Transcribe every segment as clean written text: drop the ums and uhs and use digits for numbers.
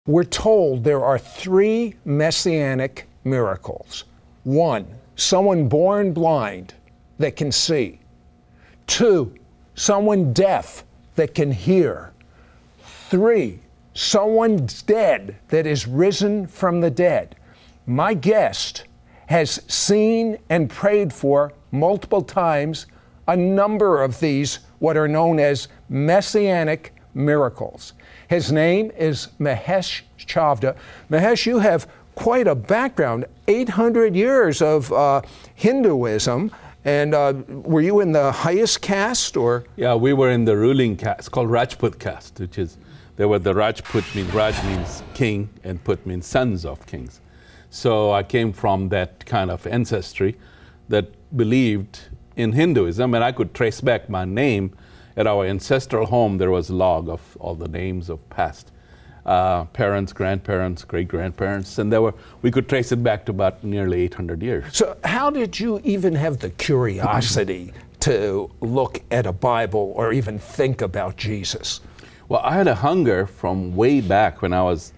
We're told there are 3 messianic miracles. 1, someone born blind that can see. 2, someone deaf that can hear. 3, someone dead that is risen from the dead. My guest has seen and prayed for multiple times a number of these, what are known as messianic miracles. His name is Mahesh Chavda. Mahesh, you have quite a background, 800 years of Hinduism, and were you in the highest caste, or? Yeah, we were in the ruling caste, called Rajput caste, which is, there were the Rajput means, Raj means king, and Put means sons of kings. So I came from that kind of ancestry that believed in Hinduism, and I could trace back my name. At our ancestral home, there was a log of all the names of past parents, grandparents, great-grandparents, and we could trace it back to about nearly 800 years. So how did you even have the curiosity to look at a Bible or even think about Jesus? Well, I had a hunger from way back when I was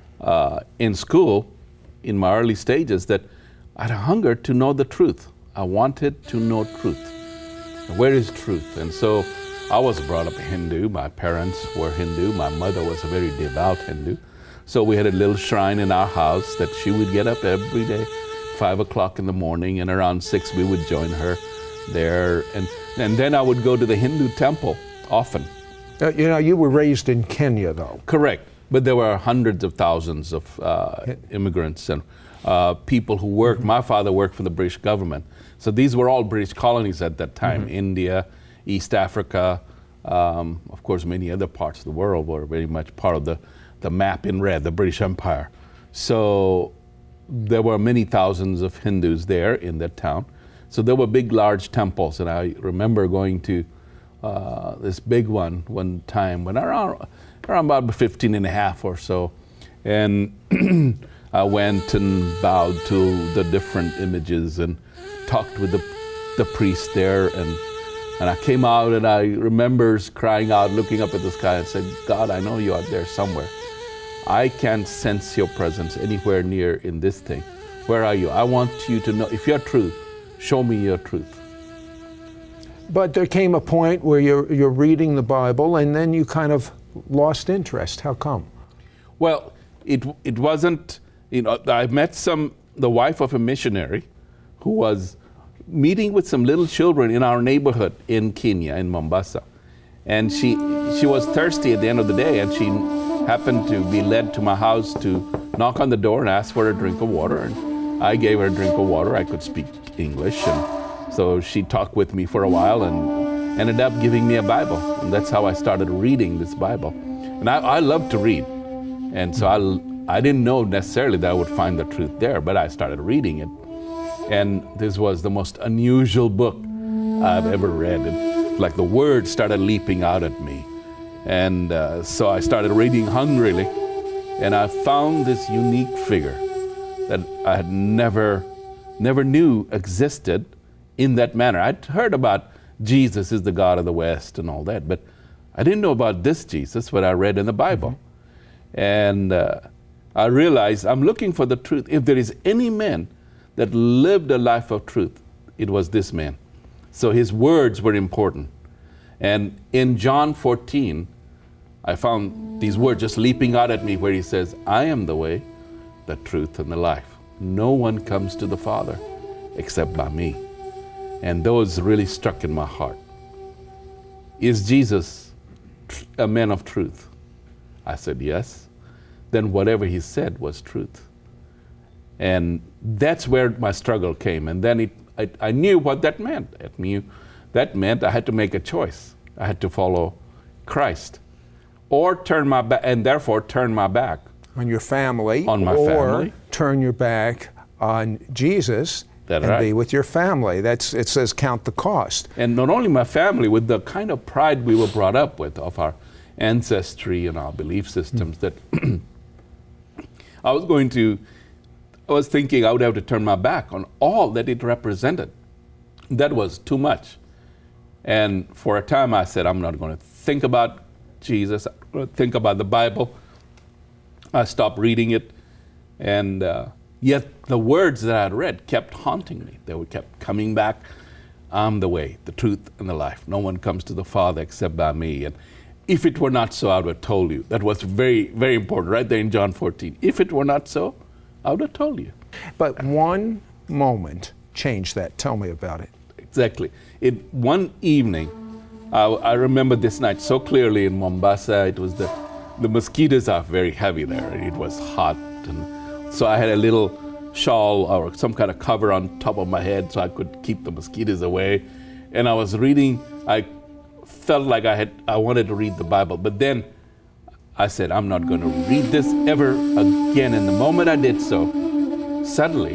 in school, in my early stages, that I had a hunger to know the truth. I wanted to know truth. Where is truth? And so I was brought up Hindu. My parents were Hindu. My mother was a very devout Hindu. So we had a little shrine in our house that she would get up every day, 5 o'clock in the morning, and around 6 we would join her there. And then I would go to the Hindu temple often. You were raised in Kenya, though. Correct. But there were hundreds of thousands of immigrants and people who worked. My father worked for the British government. So these were all British colonies at that time. India, East Africa, of course, many other parts of the world were very much part of the map in red, the British Empire. So there were many thousands of Hindus there in that town. So there were big, large temples, and I remember going to this big one time when around about 15 and a half or so, and I went and bowed to the different images and talked with the priest there, and I came out, and I remember crying out, looking up at the sky and said, God, I know you are there somewhere. I can't sense your presence anywhere near in this thing. Where are you? I want you to know, if you're truth, show me your truth. But there came a point where you're reading the Bible, and then you kind of lost interest. How come? Well, it wasn't, I met the wife of a missionary who was meeting with some little children in our neighborhood in Kenya, in Mombasa. And she was thirsty at the end of the day, and she happened to be led to my house to knock on the door and ask for a drink of water. And I gave her a drink of water. I could speak English, and so she talked with me for a while and ended up giving me a Bible. And that's how I started reading this Bible. And I love to read. And so I didn't know necessarily that I would find the truth there, but I started reading it. And this was the most unusual book I've ever read. Like the words started leaping out at me. And so I started reading hungrily, and I found this unique figure that I had never knew existed in that manner. I'd heard about Jesus is the God of the West and all that, but I didn't know about this Jesus, what I read in the Bible. And I realized I'm looking for the truth. If there is any man that lived a life of truth, it was this man. So his words were important. And in John 14, I found these words just leaping out at me where he says, I am the way, the truth, and the life. No one comes to the Father except by me. And those really struck in my heart. Is Jesus a man of truth? I said, yes. Then whatever he said was truth. And that's where my struggle came. And then I knew what that meant. That meant I had to make a choice. I had to follow Christ, or turn my back, and therefore turn my back on your family, or turn your back on Jesus be with your family. It says count the cost. And not only my family, with the kind of pride we were brought up with of our ancestry and our belief systems, that I was thinking I would have to turn my back on all that it represented. That was too much. And for a time I said, I'm not going to think about Jesus, I'm going to think about the Bible. I stopped reading it, and yet the words that I had read kept haunting me. They kept coming back. I'm the way, the truth, and the life. No one comes to the Father except by me. And if it were not so, I would have told you. That was very, very important, right there in John 14. If it were not so, I would have told you. But one moment changed that. Tell me about it. Exactly. One evening, I remember this night so clearly in Mombasa. It was the mosquitoes are very heavy there. It was hot, and so I had a little shawl or some kind of cover on top of my head so I could keep the mosquitoes away. And I was reading. I felt like I wanted to read the Bible, but then I said, I'm not going to read this ever again. And the moment I did so, suddenly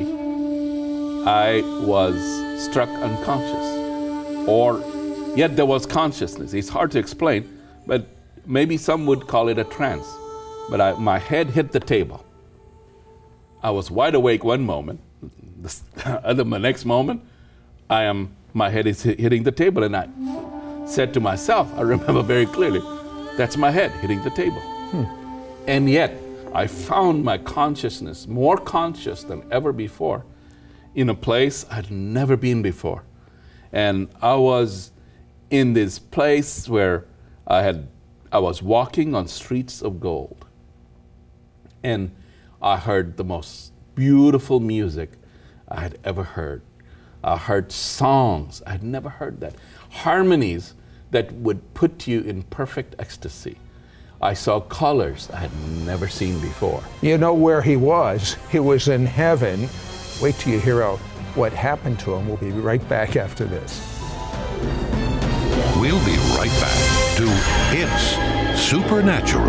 I was struck unconscious, or yet there was consciousness. It's hard to explain, but maybe some would call it a trance. But my head hit the table. I was wide awake one moment. The next moment, my head is hitting the table, and I said to myself, I remember very clearly, that's my head hitting the table. And yet, I found my consciousness more conscious than ever before in a place I'd never been before. And I was in this place where I was walking on streets of gold. And I heard the most beautiful music I had ever heard. I heard songs. I had never heard that. Harmonies that would put you in perfect ecstasy. I saw colors I had never seen before. You know where he was? He was in heaven. Wait till you hear what happened to him. We'll be right back after this. We'll be right back to It's Supernatural.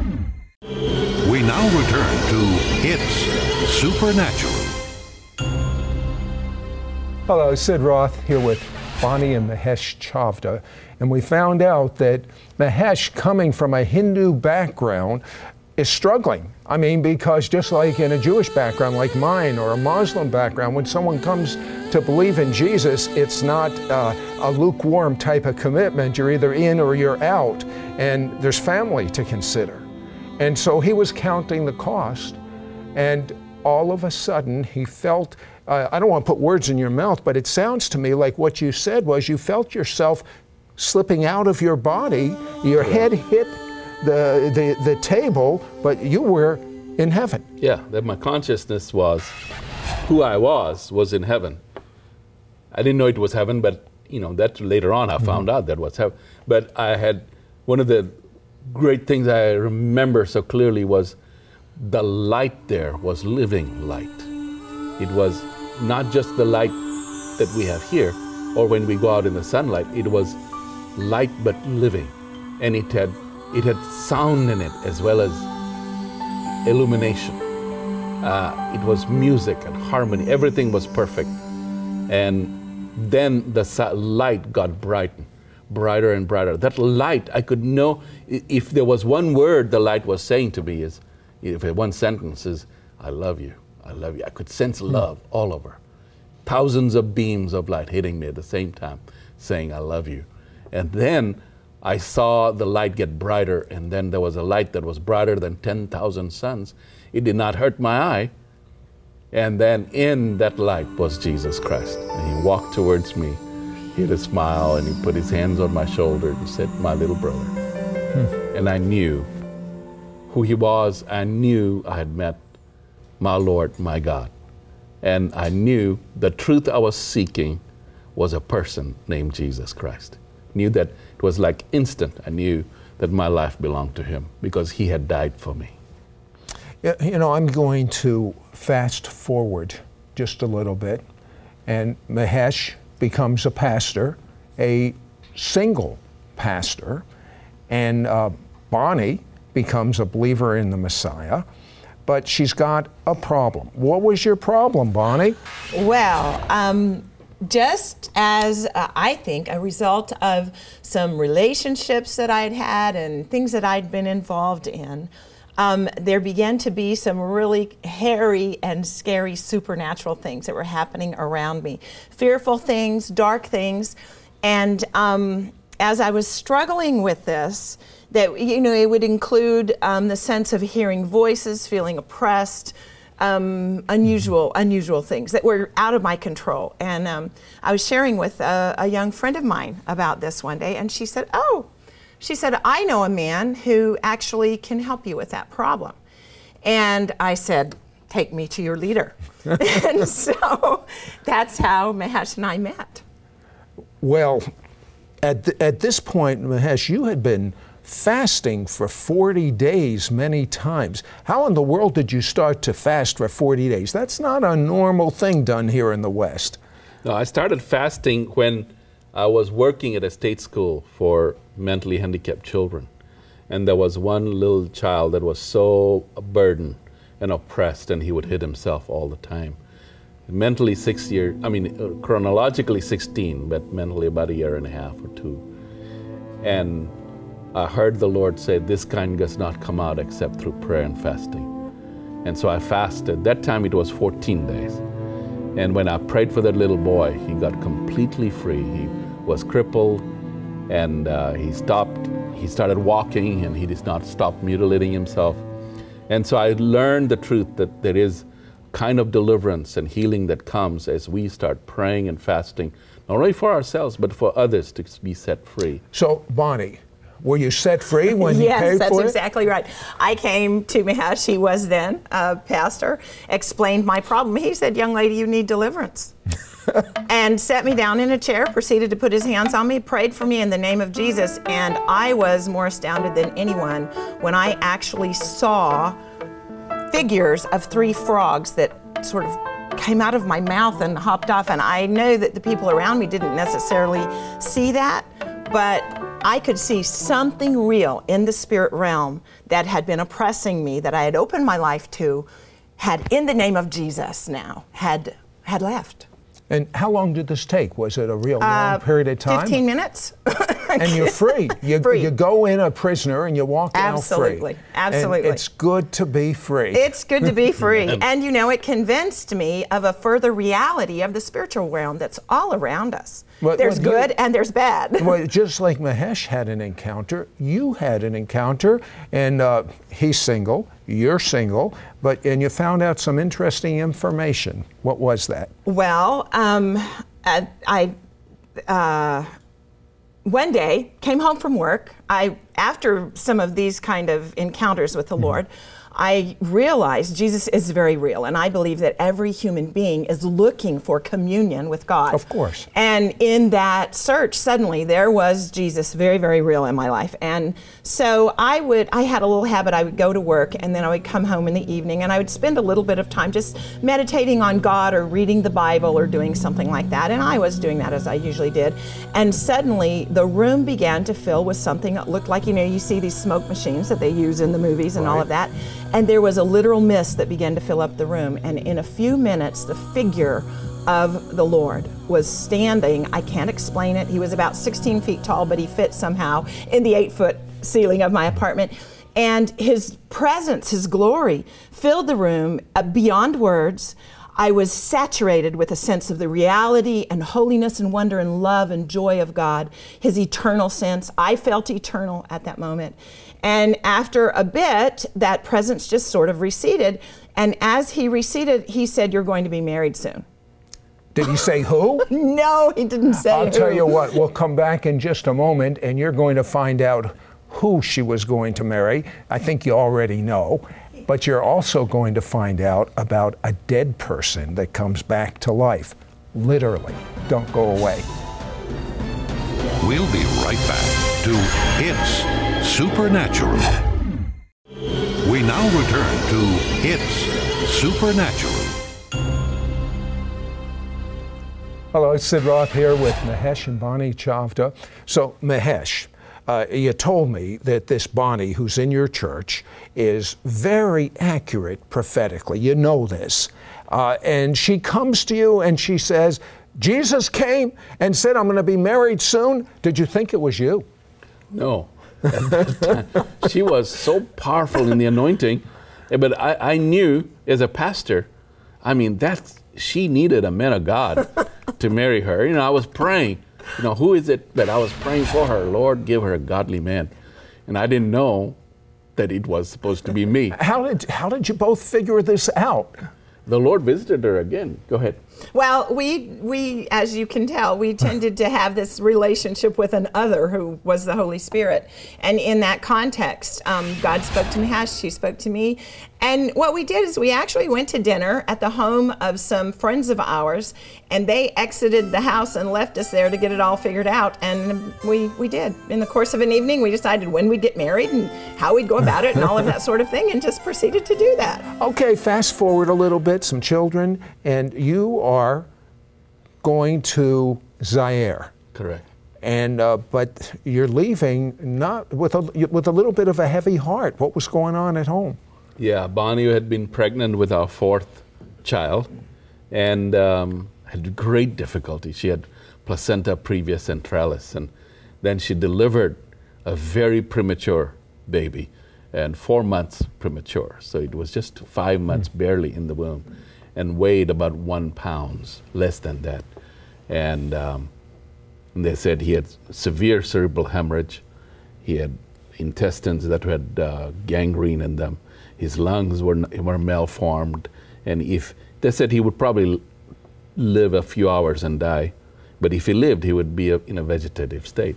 We now return to It's Supernatural. Hello, Sid Roth here with Bonnie and Mahesh Chavda, and we found out that Mahesh, coming from a Hindu background, is struggling. I mean, because just like in a Jewish background like mine or a Muslim background, when someone comes to believe in Jesus, it's not a lukewarm type of commitment. You're either in or you're out, and there's family to consider. And so he was counting the cost, and all of a sudden he felt, I don't want to put words in your mouth, but it sounds to me like what you said was you felt yourself slipping out of your body. Your head hit the table, but you were in heaven. Yeah, that my consciousness was, who I was in heaven. I didn't know it was heaven, but that later on I found out that was heaven. But I had, one of the great things I remember so clearly was the light there was living light. It was not just the light that we have here or when we go out in the sunlight. It was light but living, and it had sound in it as well as illumination. It was music and harmony. Everything was perfect. And then the light got brighter and brighter. That light, I could know, if there was one word the light was saying to me, is, if one sentence is, I love you, I love you. I could sense love all over. Thousands of beams of light hitting me at the same time, saying, I love you. And then I saw the light get brighter, and then there was a light that was brighter than 10,000 suns. It did not hurt my eye. And then in that light was Jesus Christ. And he walked towards me. He had a smile, and he put his hands on my shoulder and said, my little brother. And I knew who he was. I knew I had met my Lord, my God. And I knew the truth I was seeking was a person named Jesus Christ. Knew that it was like instant. I knew that my life belonged to him because he had died for me. I'm going to fast forward just a little bit, and Mahesh becomes a pastor, a single pastor, and Bonnie becomes a believer in the Messiah, but she's got a problem. What was your problem, Bonnie? Well, just as I think a result of some relationships that I'd had and things that I'd been involved in, there began to be some really hairy and scary supernatural things that were happening around me. Fearful things, dark things. And as I was struggling with this, that, you know, it would include the sense of hearing voices, feeling oppressed, unusual things that were out of my control. And I was sharing with a young friend of mine about this one day, and she said, I know a man who actually can help you with that problem. And I said, take me to your leader. And so that's how Mahesh and I met. Well, at this point, Mahesh, you had been fasting for 40 days many times. How in the world did you start to fast for 40 days? That's not a normal thing done here in the West. No, I started fasting when I was working at a state school for mentally handicapped children. And there was one little child that was so burdened and oppressed, and he would hit himself all the time. Mentally chronologically 16, but mentally about a year and a half or two. And I heard the Lord say, this kind does not come out except through prayer and fasting. And so I fasted. That time it was 14 days. And when I prayed for that little boy, he got completely free. He was crippled, and he started walking, and he did not stop mutilating himself. And so I learned the truth that there is kind of deliverance and healing that comes as we start praying and fasting, not only for ourselves, but for others to be set free. So, Bonnie, were you set free when you paid for it? Yes, that's exactly right. I came to Mahesh, he was then a pastor, explained my problem. He said, young lady, you need deliverance. And set me down in a chair, proceeded to put his hands on me, prayed for me in the name of Jesus, and I was more astounded than anyone when I actually saw figures of 3 frogs that sort of came out of my mouth and hopped off. And I know that the people around me didn't necessarily see that, but I could see something real in the spirit realm that had been oppressing me, that I had opened my life to, had, in the name of Jesus now, had left. And how long did this take? Was it a real long period of time? 15 minutes. And you're free. You go in a prisoner and you walk out free. Absolutely. And it's good to be free. It's good to be free. And, you know, it convinced me of a further reality of the spiritual realm that's all around us. There's good and there's bad. Well, just like Mahesh had an encounter, you had an encounter, and he's single, you're single, and you found out some interesting information. What was that? Well, one day came home from work. After some of these kind of encounters with the Lord, I realized Jesus is very real, and I believe that every human being is looking for communion with God. Of course. And in that search, suddenly there was Jesus very, very real in my life. And so I had a little habit. I would go to work, and then I would come home in the evening, and I would spend a little bit of time just meditating on God or reading the Bible or doing something like that. And I was doing that as I usually did. And suddenly the room began to fill with something that looked like, you know, you see these smoke machines that they use in the movies and all of that. And there was a literal mist that began to fill up the room. And in a few minutes, the figure of the Lord was standing. I can't explain it. He was about 16 feet tall, but he fit somehow in the 8-foot ceiling of my apartment. And his presence, his glory, filled the room beyond words. I was saturated with a sense of the reality and holiness and wonder and love and joy of God, his eternal sense. I felt eternal at that moment. And after a bit, that presence just sort of receded. And as he receded, he said, you're going to be married soon. Did he say who? No, he didn't say I'll who. tell you what, we'll come back in just a moment, and you're going to find out who she was going to marry. I think you already know. But you're also going to find out about a dead person that comes back to life. Literally. Don't go away. We'll be right back to It's Supernatural. We now return to It's Supernatural. Hello, it's Sid Roth here with Mahesh and Bonnie Chavda. So, Mahesh, you told me that this Bonnie, who's in your church, is very accurate prophetically. You know this. And she comes to you and she says, Jesus came and said, I'm going to be married soon. Did you think it was you? No. At that time, she was so powerful in the anointing. But I knew as a pastor, I mean, she needed a man of God to marry her. You know, I was praying, who is it that I was praying for her? Lord, give her a godly man. And I didn't know that it was supposed to be me. How did you both figure this out? The Lord visited her again. Go ahead. Well, we, as you can tell, we tended to have this relationship with an other who was the Holy Spirit. And in that context, God spoke to Mahesh, she spoke to me. And what we did is we actually went to dinner at the home of some friends of ours, and they exited the house and left us there to get it all figured out. And we did. In the course of an evening, we decided when we'd get married and how we'd go about it and all of that sort of thing, and just proceeded to do that. Okay, fast forward a little bit, some children, and you are going to Zaire. Correct. And but you're leaving not with a little bit of a heavy heart. What was going on at home? Yeah, Bonnie had been pregnant with our fourth child and had great difficulty. She had placenta previa centralis, and then she delivered a very premature baby, and 4 months premature. So it was just 5 months barely in the womb, and weighed about 1 pound, less than that. And they said he had severe cerebral hemorrhage. He had intestines that had gangrene in them. His lungs were malformed, and they said he would probably live a few hours and die, but if he lived, he would be in a vegetative state.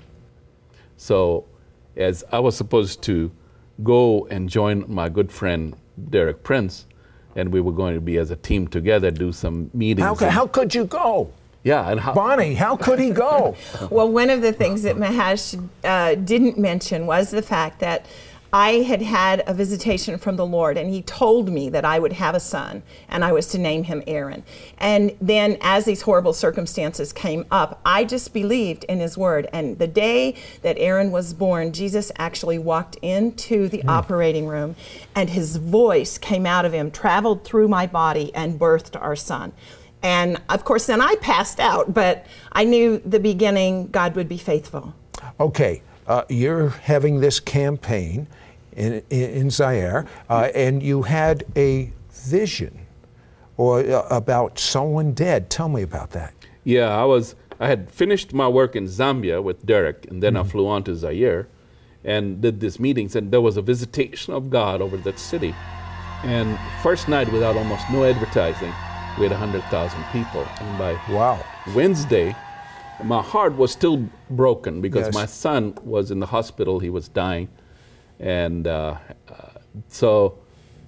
So, as I was supposed to go and join my good friend Derek Prince, and we were going to be as a team together, do some meetings. How could you go? Yeah, and Bonnie, how could he go? Well, one of the things that Mahesh didn't mention was the fact that I had a visitation from the Lord, and he told me that I would have a son, and I was to name him Aaron. And then as these horrible circumstances came up, I just believed in his word. And the day that Aaron was born, Jesus actually walked into the operating room, and his voice came out of him, traveled through my body, and birthed our son. And of course, then I passed out, but I knew the beginning, God would be faithful. Okay, you're having this campaign in Zaire, and you had a vision about someone dead. Tell me about that. Yeah, I had finished my work in Zambia with Derek, and then I flew on to Zaire and did these meetings, and there was a visitation of God over that city. And first night, without almost no advertising, we had 100,000 people. And by Wednesday, my heart was still broken because my son was in the hospital. He was dying. And so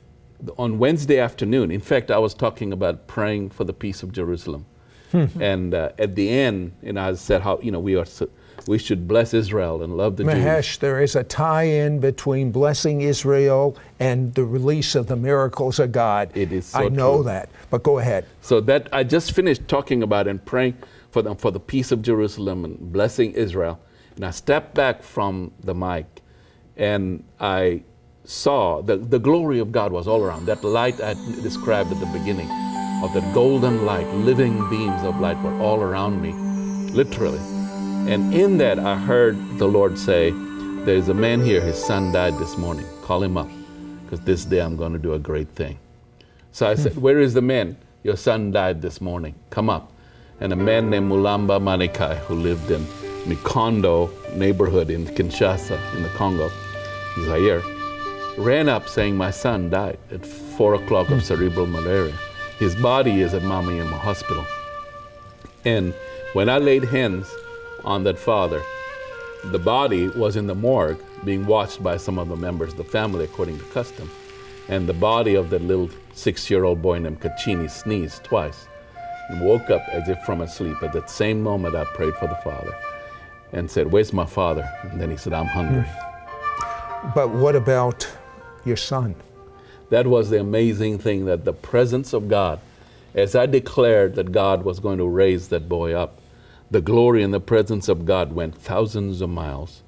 on Wednesday afternoon, in fact, I was talking about praying for the peace of Jerusalem. And at the end, I said how we should bless Israel and love the Jews. Mahesh, there is a tie-in between blessing Israel and the release of the miracles of God. It is so I know true. that, but go ahead. So that I just finished talking about and praying for them for the peace of Jerusalem and blessing Israel. And I stepped back from the mic, and I saw the glory of God was all around. That light I described at the beginning, of that golden light, living beams of light were all around me, literally. And in that, I heard the Lord say, there's a man here, his son died this morning. Call him up, because this day I'm going to do a great thing. So I said, where is the man? Your son died this morning. Come up. And a man named Mulamba Manikai, who lived in Mikondo neighborhood in Kinshasa, in the Congo, Zaire, ran up saying, my son died at 4 o'clock of cerebral malaria. His body is at Mamiema Hospital. And when I laid hands on that father, the body was in the morgue being watched by some of the members of the family according to custom. And the body of that little 6-year-old boy named Kachini sneezed twice and woke up as if from a sleep. At that same moment, I prayed for the father and said, where's my father? And then he said, I'm hungry. But what about your son? That was the amazing thing, that the presence of God, as I declared that God was going to raise that boy up, the glory and the presence of God went thousands of miles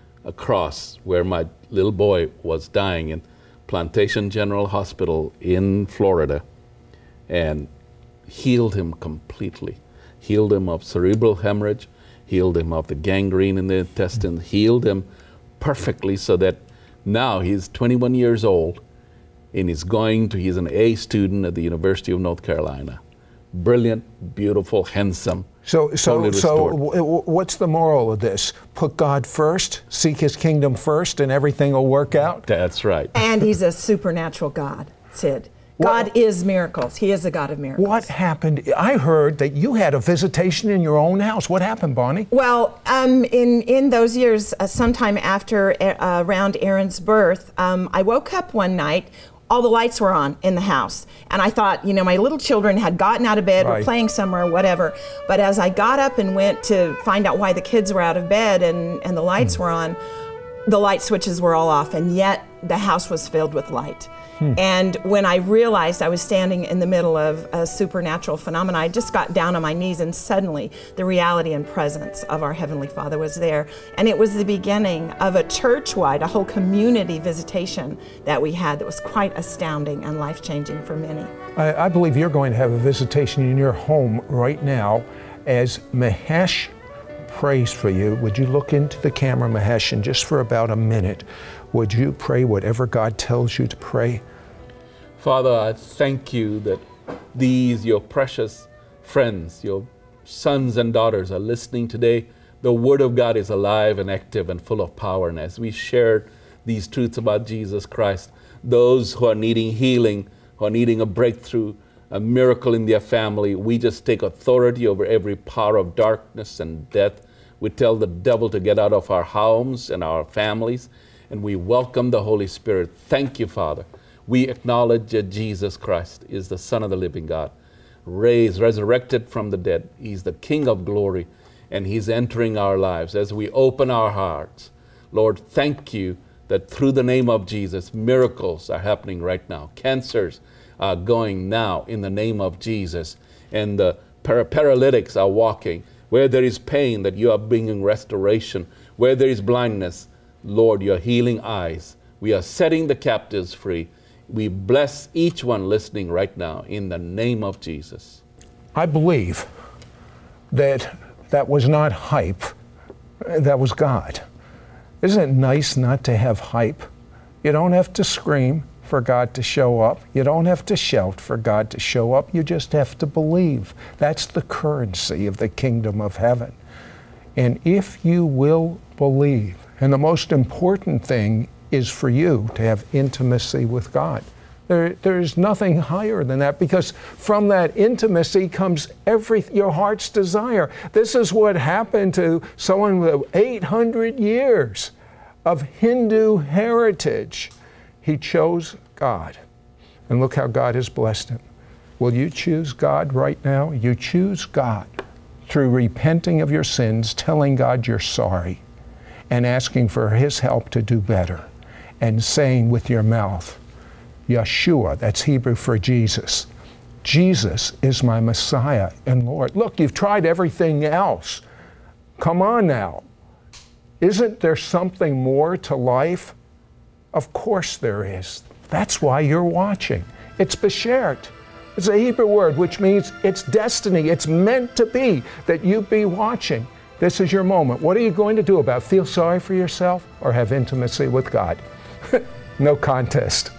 across where my little boy was dying in Plantation General Hospital in Florida, and healed him completely. Healed him of cerebral hemorrhage, healed him of the gangrene in the intestine, healed him perfectly, so that now he's 21 years old and he's an A student at the University of North Carolina, brilliant, beautiful, handsome. Totally restored. What's the moral of this? Put God first, seek His kingdom first, and everything will work out? That's right. And He's a supernatural God, Sid. God is miracles. He is a God of miracles. What happened? I heard that you had a visitation in your own house. What happened, Bonnie? Well, in those years, sometime after around Aaron's birth, I woke up one night. All the lights were on in the house. And I thought, my little children had gotten out of bed, were playing somewhere, whatever. But as I got up and went to find out why the kids were out of bed and the lights were on, the light switches were all off, and yet the house was filled with light. And when I realized I was standing in the middle of a supernatural phenomenon, I just got down on my knees, and suddenly the reality and presence of our Heavenly Father was there. And it was the beginning of a church-wide, a whole community visitation that we had that was quite astounding and life-changing for many. I believe you're going to have a visitation in your home right now as Mahesh prays for you. Would you look into the camera, Mahesh, and just for about a minute, would you pray whatever God tells you to pray? Father, I thank you that these, your precious friends, your sons and daughters are listening today. The Word of God is alive and active and full of power. And as we shared these truths about Jesus Christ, those who are needing healing, who are needing a breakthrough, a miracle in their family, we just take authority over every power of darkness and death. We tell the devil to get out of our homes and our families, and we welcome the Holy Spirit. Thank you, Father. We acknowledge that Jesus Christ is the Son of the living God, raised, resurrected from the dead. He's the King of glory, and He's entering our lives as we open our hearts. Lord, thank you that through the name of Jesus, miracles are happening right now. Cancers are going now in the name of Jesus, and the paralytics are walking. Where there is pain, that you are bringing restoration. Where there is blindness, Lord, you're healing eyes. We are setting the captives free. We bless each one listening right now in the name of Jesus. I believe that was not hype, that was God. Isn't it nice not to have hype? You don't have to scream for God to show up. You don't have to shout for God to show up. You just have to believe. That's the currency of the kingdom of heaven. And if you will believe, and the most important thing is for you to have intimacy with God. There's nothing higher than that, because from that intimacy comes your heart's desire. This is what happened to someone with 800 years of Hindu heritage. He chose God, and look how God has blessed him. Will you choose God right now? You choose God through repenting of your sins, telling God you're sorry, and asking for His help to do better, and saying with your mouth, Yeshua, that's Hebrew for Jesus. Jesus is my Messiah and Lord. Look, you've tried everything else. Come on now. Isn't there something more to life? Of course there is. That's why you're watching. It's beshert. It's a Hebrew word which means it's destiny. It's meant to be that you be watching. This is your moment. What are you going to do about it? Feel sorry for yourself or have intimacy with God? No contest.